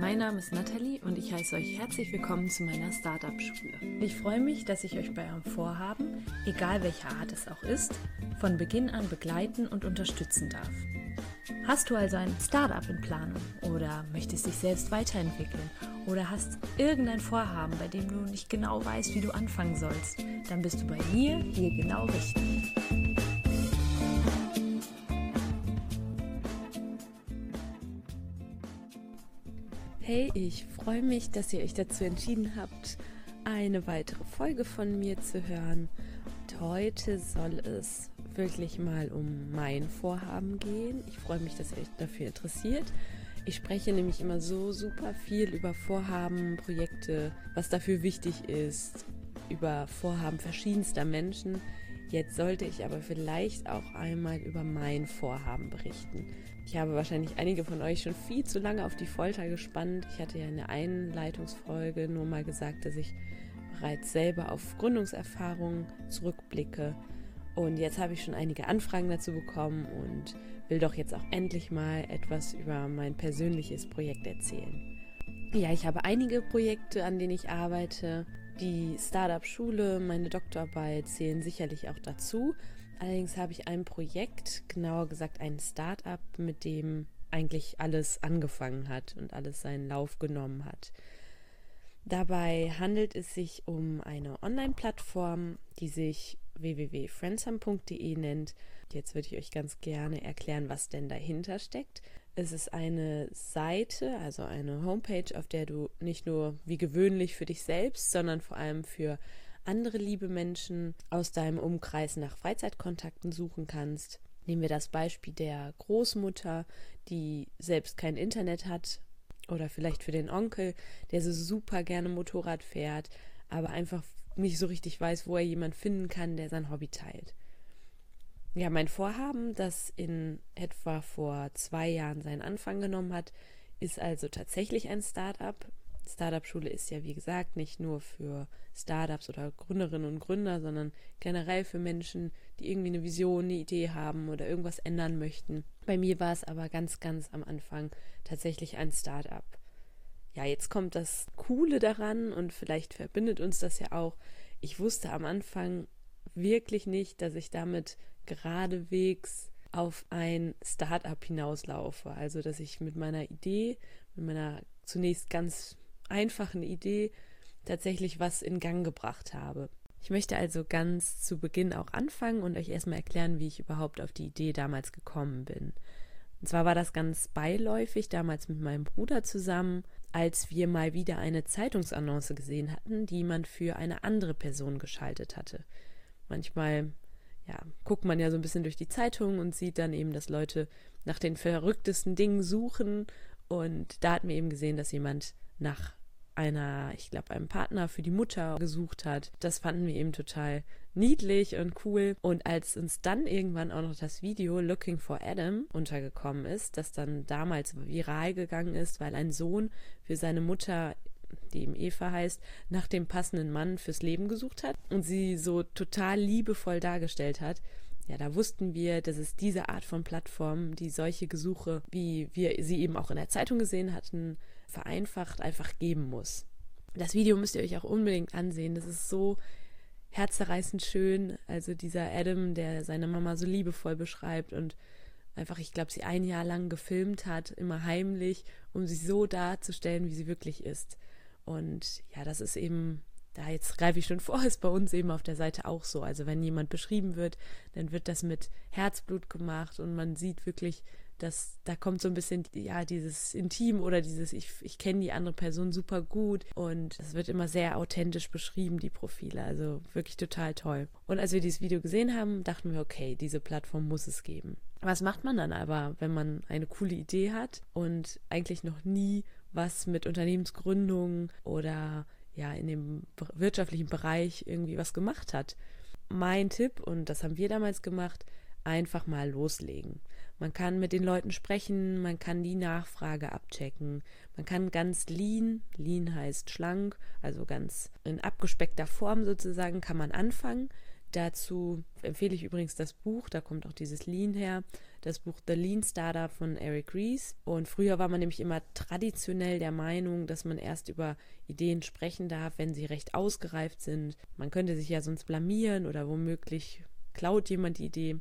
mein Name ist Nathalie und ich heiße euch herzlich willkommen zu meiner Startup-Schule. Ich freue mich, dass ich euch bei eurem Vorhaben, egal welcher Art es auch ist, von Beginn an begleiten und unterstützen darf. Hast du also ein Startup in Planung oder möchtest dich selbst weiterentwickeln oder hast irgendein Vorhaben, bei dem du nicht genau weißt, wie du anfangen sollst, dann bist du bei mir hier genau richtig. Hey, ich freue mich, dass ihr euch dazu entschieden habt, eine weitere Folge von mir zu hören. Und heute soll es wirklich mal um mein Vorhaben gehen. Ich freue mich, dass ihr euch dafür interessiert. Ich spreche nämlich immer so super viel über Vorhaben, Projekte, was dafür wichtig ist, über Vorhaben verschiedenster Menschen. Jetzt sollte ich aber vielleicht auch einmal über mein Vorhaben berichten. Ich habe wahrscheinlich einige von euch schon viel zu lange auf die Folter gespannt. Ich hatte ja in der Einleitungsfolge nur mal gesagt, dass ich bereits selber auf Gründungserfahrungen zurückblicke. Und jetzt habe ich schon einige Anfragen dazu bekommen und will doch jetzt auch endlich mal etwas über mein persönliches Projekt erzählen. Ja, ich habe einige Projekte, an denen ich arbeite. Die Startup-Schule, meine Doktorarbeit zählen sicherlich auch dazu. Allerdings habe ich ein Projekt, genauer gesagt ein Startup, mit dem eigentlich alles angefangen hat und alles seinen Lauf genommen hat. Dabei handelt es sich um eine Online-Plattform, die sich www.friendsome.de nennt. Jetzt würde ich euch ganz gerne erklären, was denn dahinter steckt. Es ist eine Seite, also eine Homepage, auf der du nicht nur wie gewöhnlich für dich selbst, sondern vor allem für andere liebe Menschen aus deinem Umkreis nach Freizeitkontakten suchen kannst. Nehmen wir das Beispiel der Großmutter, die selbst kein Internet hat, oder vielleicht für den Onkel, der so super gerne Motorrad fährt, aber einfach nicht so richtig weiß, wo er jemanden finden kann, der sein Hobby teilt. Ja, mein Vorhaben, das in etwa vor 2 Jahren seinen Anfang genommen hat, ist also tatsächlich ein Startup. Startup-Schule ist ja, wie gesagt, nicht nur für Startups oder Gründerinnen und Gründer, sondern generell für Menschen, die irgendwie eine Vision, eine Idee haben oder irgendwas ändern möchten. Bei mir war es aber ganz am Anfang tatsächlich ein Startup. Ja, jetzt kommt das Coole daran und vielleicht verbindet uns das ja auch. Ich wusste am Anfang wirklich nicht, dass ich damit geradewegs auf ein Startup hinauslaufe. Also, dass ich mit meiner Idee, mit meiner zunächst ganz einfachen Idee tatsächlich was in Gang gebracht habe. Ich möchte also ganz zu Beginn auch anfangen und euch erstmal erklären, wie ich überhaupt auf die Idee damals gekommen bin. Und zwar war das ganz beiläufig, damals mit meinem Bruder zusammen, als wir mal wieder eine Zeitungsannonce gesehen hatten, die jemand für eine andere Person geschaltet hatte. Manchmal guckt man ja so ein bisschen durch die Zeitung und sieht dann eben, dass Leute nach den verrücktesten Dingen suchen. Und da hatten wir eben gesehen, dass jemand nach einem Partner für die Mutter gesucht hat. Das fanden wir eben total niedlich und cool. Und als uns dann irgendwann auch noch das Video Looking for Adam untergekommen ist, das dann damals viral gegangen ist, weil ein Sohn für seine Mutter, die eben Eva heißt, nach dem passenden Mann fürs Leben gesucht hat und sie so total liebevoll dargestellt hat. Ja, da wussten wir, dass es diese Art von Plattform, die solche Gesuche, wie wir sie eben auch in der Zeitung gesehen hatten, vereinfacht einfach geben muss. Das Video müsst ihr euch auch unbedingt ansehen. Das ist so herzzerreißend schön. Also dieser Adam, der seine Mama so liebevoll beschreibt und einfach, ich glaube, sie 1 Jahr lang gefilmt hat, immer heimlich, um sie so darzustellen, wie sie wirklich ist. Und ja, das ist eben, da jetzt greife ich schon vor, ist bei uns eben auf der Seite auch so. Also wenn jemand beschrieben wird, dann wird das mit Herzblut gemacht und man sieht wirklich, dass da kommt so ein bisschen, ja, dieses Intim oder dieses, ich kenne die andere Person super gut und es wird immer sehr authentisch beschrieben, die Profile. Also wirklich total toll. Und als wir dieses Video gesehen haben, dachten wir, okay, diese Plattform muss es geben. Was macht man dann aber, wenn man eine coole Idee hat und eigentlich noch nie was mit Unternehmensgründung oder ja in dem wirtschaftlichen Bereich irgendwie was gemacht hat? Mein Tipp, und das haben wir damals gemacht, einfach mal loslegen. Man kann mit den Leuten sprechen, man kann die Nachfrage abchecken, man kann ganz lean heißt schlank, also ganz in abgespeckter Form sozusagen, kann man anfangen. Dazu empfehle ich übrigens das Buch, da kommt auch dieses Lean her, das Buch The Lean Startup von Eric Ries. Und früher war man nämlich immer traditionell der Meinung, dass man erst über Ideen sprechen darf, wenn sie recht ausgereift sind. Man könnte sich ja sonst blamieren oder womöglich klaut jemand die Idee.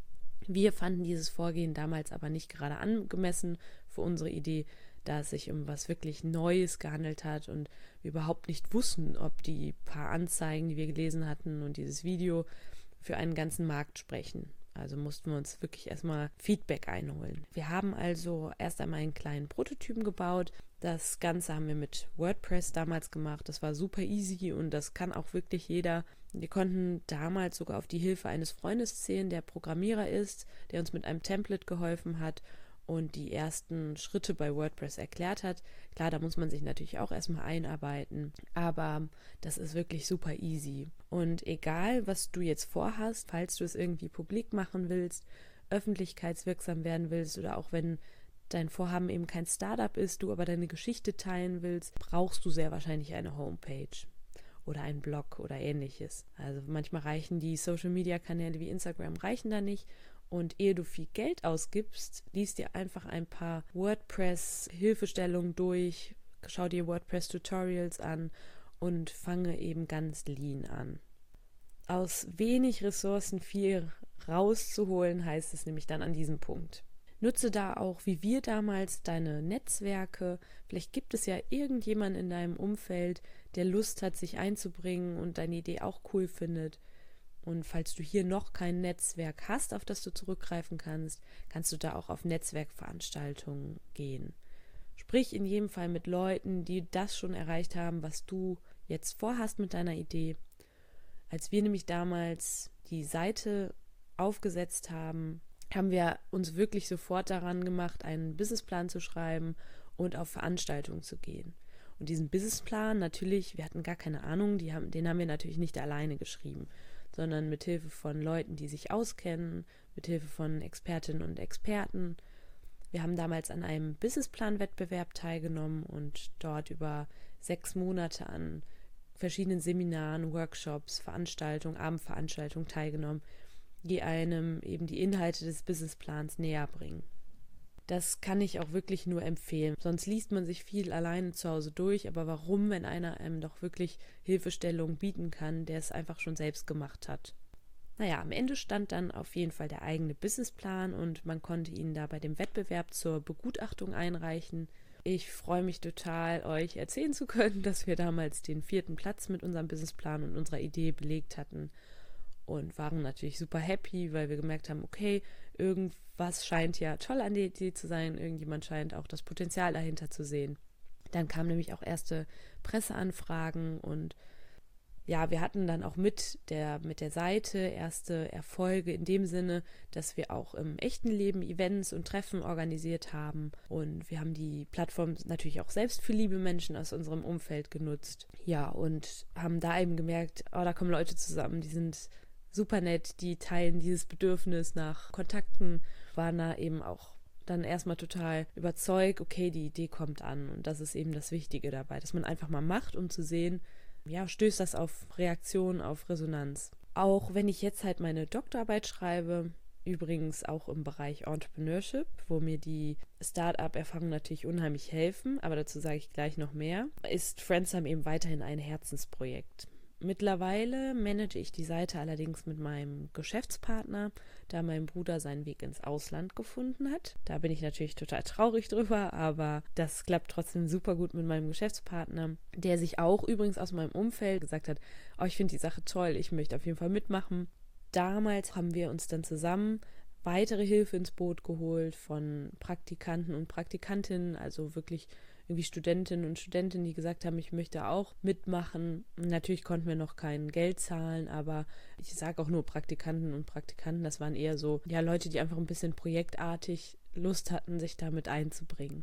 Wir fanden dieses Vorgehen damals aber nicht gerade angemessen für unsere Idee, da es sich um was wirklich Neues gehandelt hat und wir überhaupt nicht wussten, ob die paar Anzeigen, die wir gelesen hatten und dieses Video für einen ganzen Markt sprechen. Also mussten wir uns wirklich erstmal Feedback einholen. Wir haben also erst einmal einen kleinen Prototypen gebaut. Das Ganze haben wir mit WordPress damals gemacht. Das war super easy und das kann auch wirklich jeder. Wir konnten damals sogar auf die Hilfe eines Freundes zählen, der Programmierer ist, der uns mit einem Template geholfen hat und die ersten Schritte bei WordPress erklärt hat. Klar, da muss man sich natürlich auch erstmal einarbeiten, aber das ist wirklich super easy. Und egal, was du jetzt vorhast, falls du es irgendwie publik machen willst, öffentlichkeitswirksam werden willst oder auch wenn dein Vorhaben eben kein Startup ist, du aber deine Geschichte teilen willst, brauchst du sehr wahrscheinlich eine Homepage oder einen Blog oder ähnliches. Also manchmal reichen die Social-Media-Kanäle wie Instagram reichen da nicht. Und ehe du viel Geld ausgibst, liest dir einfach ein paar WordPress-Hilfestellungen durch, schau dir WordPress-Tutorials an und fange eben ganz lean an. Aus wenig Ressourcen viel rauszuholen, heißt es nämlich dann an diesem Punkt. Nutze da auch, wie wir damals, deine Netzwerke. Vielleicht gibt es ja irgendjemanden in deinem Umfeld, der Lust hat, sich einzubringen und deine Idee auch cool findet. Und falls du hier noch kein Netzwerk hast, auf das du zurückgreifen kannst, kannst du da auch auf Netzwerkveranstaltungen gehen. Sprich in jedem Fall mit Leuten, die das schon erreicht haben, was du jetzt vorhast mit deiner Idee. Als wir nämlich damals die Seite aufgesetzt haben, haben wir uns wirklich sofort daran gemacht, einen Businessplan zu schreiben und auf Veranstaltungen zu gehen. Und diesen Businessplan natürlich, wir hatten gar keine Ahnung, den haben wir natürlich nicht alleine geschrieben, sondern mit Hilfe von Leuten, die sich auskennen, mit Hilfe von Expertinnen und Experten. Wir haben damals an einem Businessplan-Wettbewerb teilgenommen und dort über 6 Monate an verschiedenen Seminaren, Workshops, Veranstaltungen, Abendveranstaltungen teilgenommen, die einem eben die Inhalte des Businessplans näher bringen. Das kann ich auch wirklich nur empfehlen. Sonst liest man sich viel alleine zu Hause durch, aber warum, wenn einer einem doch wirklich Hilfestellung bieten kann, der es einfach schon selbst gemacht hat? Naja, am Ende stand dann auf jeden Fall der eigene Businessplan und man konnte ihn da bei dem Wettbewerb zur Begutachtung einreichen. Ich freue mich total, euch erzählen zu können, dass wir damals den 4. Platz mit unserem Businessplan und unserer Idee belegt hatten. Und waren natürlich super happy, weil wir gemerkt haben, okay, irgendwas scheint ja toll an der Idee zu sein, irgendjemand scheint auch das Potenzial dahinter zu sehen. Dann kamen nämlich auch erste Presseanfragen und ja, wir hatten dann auch mit der Seite erste Erfolge in dem Sinne, dass wir auch im echten Leben Events und Treffen organisiert haben und wir haben die Plattform natürlich auch selbst für liebe Menschen aus unserem Umfeld genutzt. Ja, und haben da eben gemerkt, oh, da kommen Leute zusammen, die sind super nett, die teilen dieses Bedürfnis nach Kontakten, waren da eben auch dann erstmal total überzeugt, okay, die Idee kommt an und das ist eben das Wichtige dabei, dass man einfach mal macht, um zu sehen, ja, stößt das auf Reaktion, auf Resonanz. Auch wenn ich jetzt halt meine Doktorarbeit schreibe, übrigens auch im Bereich Entrepreneurship, wo mir die Start-up-Erfahrungen natürlich unheimlich helfen, aber dazu sage ich gleich noch mehr, ist Friendsome eben weiterhin ein Herzensprojekt. Mittlerweile manage ich die Seite allerdings mit meinem Geschäftspartner, da mein Bruder seinen Weg ins Ausland gefunden hat. Da bin ich natürlich total traurig drüber, aber das klappt trotzdem super gut mit meinem Geschäftspartner, der sich auch übrigens aus meinem Umfeld gesagt hat, oh, ich finde die Sache toll, ich möchte auf jeden Fall mitmachen. Damals haben wir uns dann zusammen weitere Hilfe ins Boot geholt von Praktikanten und Praktikantinnen, also wirklich irgendwie Studentinnen und Studenten, die gesagt haben, ich möchte auch mitmachen. Natürlich konnten wir noch kein Geld zahlen, aber ich sage auch nur Praktikanten und Praktikanten, das waren eher so, ja, Leute, die einfach ein bisschen projektartig Lust hatten, sich damit einzubringen.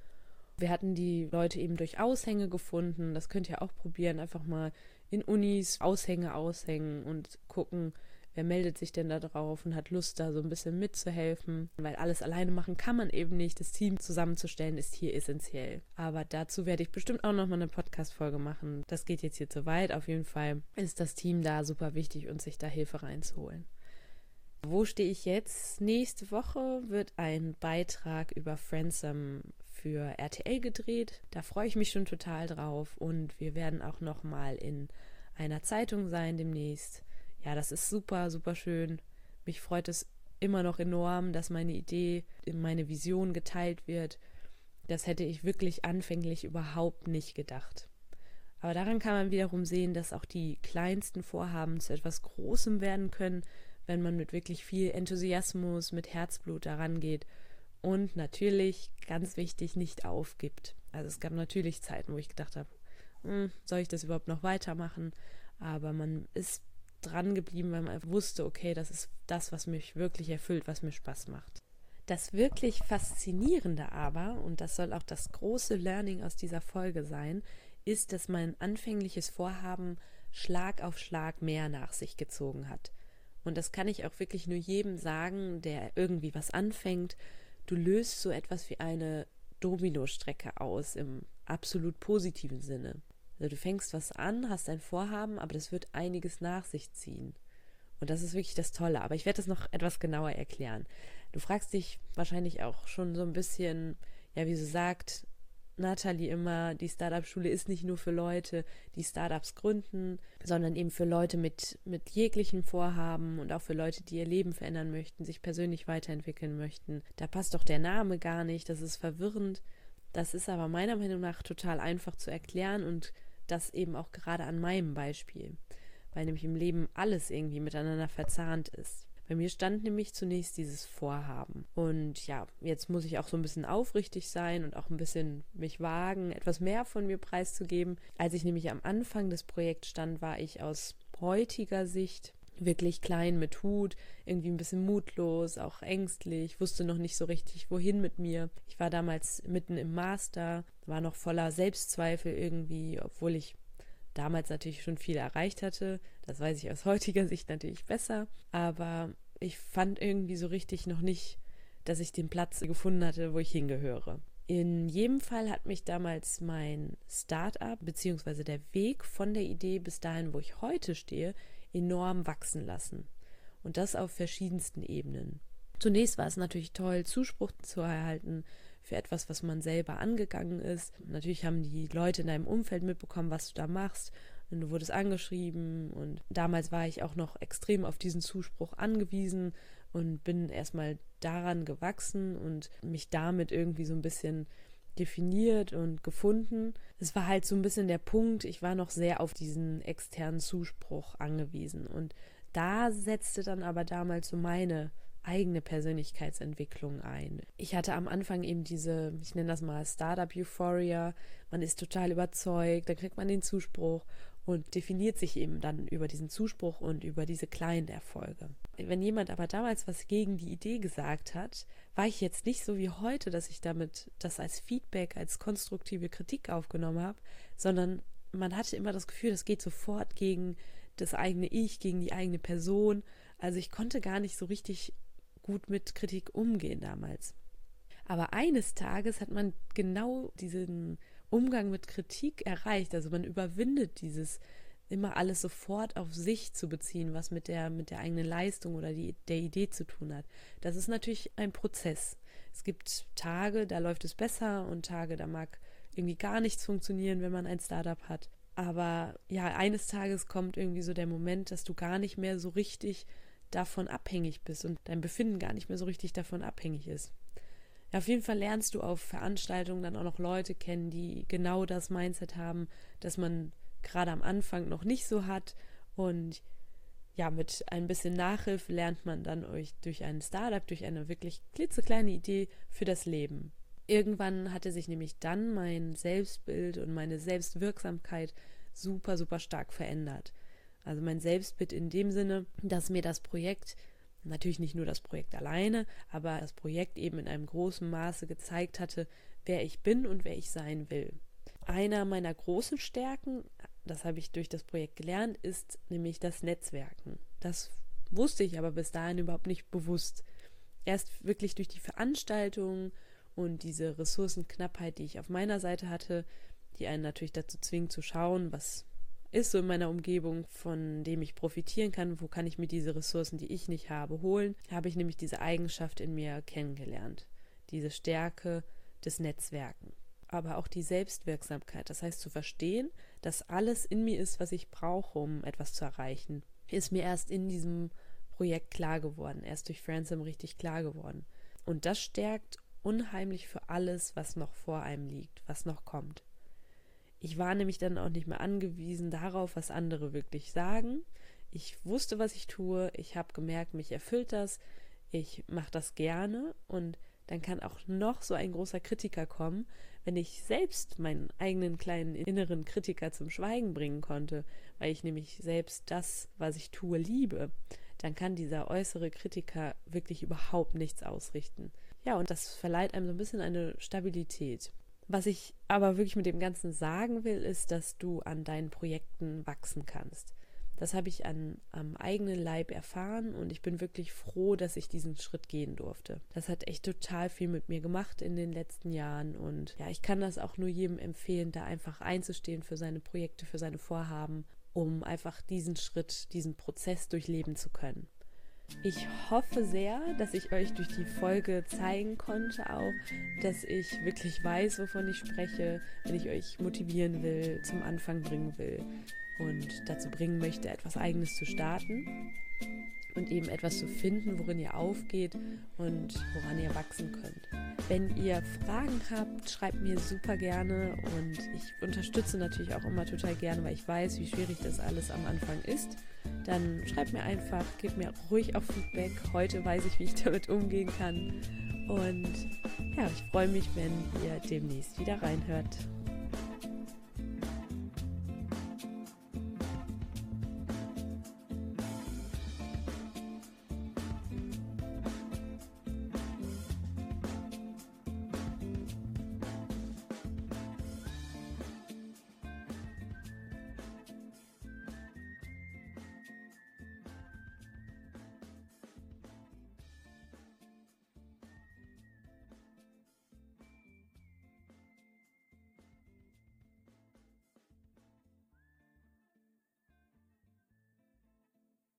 Wir hatten die Leute eben durch Aushänge gefunden, das könnt ihr auch probieren, einfach mal in Unis Aushänge aushängen und gucken, wer meldet sich denn da drauf und hat Lust, da so ein bisschen mitzuhelfen, weil alles alleine machen kann man eben nicht. Das Team zusammenzustellen ist hier essentiell. Aber dazu werde ich bestimmt auch nochmal eine Podcast-Folge machen. Das geht jetzt hier zu weit. Auf jeden Fall ist das Team da super wichtig und sich da Hilfe reinzuholen. Wo stehe ich jetzt? Nächste Woche wird ein Beitrag über Friendsome für RTL gedreht. Da freue ich mich schon total drauf und wir werden auch nochmal in einer Zeitung sein demnächst. Ja, das ist super, super schön. Mich freut es immer noch enorm, dass meine Idee, meine Vision geteilt wird. Das hätte ich wirklich anfänglich überhaupt nicht gedacht. Aber daran kann man wiederum sehen, dass auch die kleinsten Vorhaben zu etwas Großem werden können, wenn man mit wirklich viel Enthusiasmus, mit Herzblut daran geht und natürlich, ganz wichtig, nicht aufgibt. Also es gab natürlich Zeiten, wo ich gedacht habe, soll ich das überhaupt noch weitermachen? Aber man ist dran geblieben, weil man wusste, okay, das ist das, was mich wirklich erfüllt, was mir Spaß macht. Das wirklich Faszinierende aber, und das soll auch das große Learning aus dieser Folge sein, ist, dass mein anfängliches Vorhaben Schlag auf Schlag mehr nach sich gezogen hat. Und das kann ich auch wirklich nur jedem sagen, der irgendwie was anfängt. Du löst so etwas wie eine Dominostrecke aus im absolut positiven Sinne. Also du fängst was an, hast ein Vorhaben, aber das wird einiges nach sich ziehen. Und das ist wirklich das Tolle. Aber ich werde das noch etwas genauer erklären. Du fragst dich wahrscheinlich auch schon so ein bisschen, ja, wie so sagt Nathalie immer, die Startup-Schule ist nicht nur für Leute, die Startups gründen, sondern eben für Leute mit jeglichen Vorhaben und auch für Leute, die ihr Leben verändern möchten, sich persönlich weiterentwickeln möchten. Da passt doch der Name gar nicht, das ist verwirrend. Das ist aber meiner Meinung nach total einfach zu erklären und das eben auch gerade an meinem Beispiel, weil nämlich im Leben alles irgendwie miteinander verzahnt ist. Bei mir stand nämlich zunächst dieses Vorhaben. Und ja, jetzt muss ich auch so ein bisschen aufrichtig sein und auch ein bisschen mich wagen, etwas mehr von mir preiszugeben. Als ich nämlich am Anfang des Projekts stand, war ich aus heutiger Sicht wirklich klein mit Hut, irgendwie ein bisschen mutlos, auch ängstlich, wusste noch nicht so richtig, wohin mit mir. Ich war damals mitten im Master, war noch voller Selbstzweifel irgendwie, obwohl ich damals natürlich schon viel erreicht hatte. Das weiß ich aus heutiger Sicht natürlich besser. Aber ich fand irgendwie so richtig noch nicht, dass ich den Platz gefunden hatte, wo ich hingehöre. In jedem Fall hat mich damals mein Start-up bzw. der Weg von der Idee bis dahin, wo ich heute stehe, enorm wachsen lassen. Und das auf verschiedensten Ebenen. Zunächst war es natürlich toll, Zuspruch zu erhalten für etwas, was man selber angegangen ist. Natürlich haben die Leute in deinem Umfeld mitbekommen, was du da machst. Und du wurdest angeschrieben. Und damals war ich auch noch extrem auf diesen Zuspruch angewiesen und bin erstmal daran gewachsen und mich damit irgendwie so ein bisschen definiert und gefunden. Es war halt so ein bisschen der Punkt, ich war noch sehr auf diesen externen Zuspruch angewiesen. Und da setzte dann aber damals so meine eigene Persönlichkeitsentwicklung ein. Ich hatte am Anfang eben diese, ich nenne das mal Startup-Euphoria, man ist total überzeugt, dann kriegt man den Zuspruch und definiert sich eben dann über diesen Zuspruch und über diese kleinen Erfolge. Wenn jemand aber damals was gegen die Idee gesagt hat, war ich jetzt nicht so wie heute, dass ich damit das als Feedback, als konstruktive Kritik aufgenommen habe, sondern man hatte immer das Gefühl, das geht sofort gegen das eigene Ich, gegen die eigene Person. Also ich konnte gar nicht so richtig gut mit Kritik umgehen damals. Aber eines Tages hat man genau diesen Umgang mit Kritik erreicht. Also man überwindet dieses immer alles sofort auf sich zu beziehen, was mit der eigenen Leistung oder der Idee zu tun hat. Das ist natürlich ein Prozess. Es gibt Tage, da läuft es besser und Tage, da mag irgendwie gar nichts funktionieren, wenn man ein Startup hat. Aber ja, eines Tages kommt irgendwie so der Moment, dass du gar nicht mehr so richtig davon abhängig bist und dein Befinden gar nicht mehr so richtig davon abhängig ist. Ja, auf jeden Fall lernst du auf Veranstaltungen dann auch noch Leute kennen, die genau das Mindset haben, dass man gerade am Anfang noch nicht so hat. Und ja, mit ein bisschen Nachhilfe lernt man dann euch durch ein Startup, durch eine wirklich klitzekleine Idee für das Leben. Irgendwann hatte sich nämlich dann mein Selbstbild und meine Selbstwirksamkeit super, super stark verändert. Also mein Selbstbild in dem Sinne, dass mir das Projekt, natürlich nicht nur das Projekt alleine, aber das Projekt eben in einem großen Maße gezeigt hatte, wer ich bin und wer ich sein will. Einer meiner großen Stärken, das habe ich durch das Projekt gelernt, ist nämlich das Netzwerken. Das wusste ich aber bis dahin überhaupt nicht bewusst. Erst wirklich durch die Veranstaltung und diese Ressourcenknappheit, die ich auf meiner Seite hatte, die einen natürlich dazu zwingt zu schauen, was ist so in meiner Umgebung, von dem ich profitieren kann, wo kann ich mir diese Ressourcen, die ich nicht habe, holen, habe ich nämlich diese Eigenschaft in mir kennengelernt, diese Stärke des Netzwerken, aber auch die Selbstwirksamkeit, das heißt zu verstehen, dass alles in mir ist, was ich brauche, um etwas zu erreichen, ist mir erst in diesem Projekt klar geworden, erst durch Fransam richtig klar geworden. Und das stärkt unheimlich für alles, was noch vor einem liegt, was noch kommt. Ich war nämlich dann auch nicht mehr angewiesen darauf, was andere wirklich sagen. Ich wusste, was ich tue. Ich habe gemerkt, mich erfüllt das. Ich mache das gerne. Und dann kann auch noch so ein großer Kritiker kommen, wenn ich selbst meinen eigenen kleinen inneren Kritiker zum Schweigen bringen konnte, weil ich nämlich selbst das, was ich tue, liebe. Dann kann dieser äußere Kritiker wirklich überhaupt nichts ausrichten. Ja, und das verleiht einem so ein bisschen eine Stabilität. Was ich aber wirklich mit dem Ganzen sagen will, ist, dass du an deinen Projekten wachsen kannst. Das habe ich am eigenen Leib erfahren und ich bin wirklich froh, dass ich diesen Schritt gehen durfte. Das hat echt total viel mit mir gemacht in den letzten Jahren und ja, ich kann das auch nur jedem empfehlen, da einfach einzustehen für seine Projekte, für seine Vorhaben, um einfach diesen Schritt, diesen Prozess durchleben zu können. Ich hoffe sehr, dass ich euch durch die Folge zeigen konnte auch, dass ich wirklich weiß, wovon ich spreche, wenn ich euch motivieren will, zum Anfang bringen will und dazu bringen möchte, etwas Eigenes zu starten und eben etwas zu finden, worin ihr aufgeht und woran ihr wachsen könnt. Wenn ihr Fragen habt, schreibt mir super gerne und ich unterstütze natürlich auch immer total gerne, weil ich weiß, wie schwierig das alles am Anfang ist. Dann schreibt mir einfach, gebt mir ruhig auch Feedback. Heute weiß ich, wie ich damit umgehen kann. Und ja, ich freue mich, wenn ihr demnächst wieder reinhört.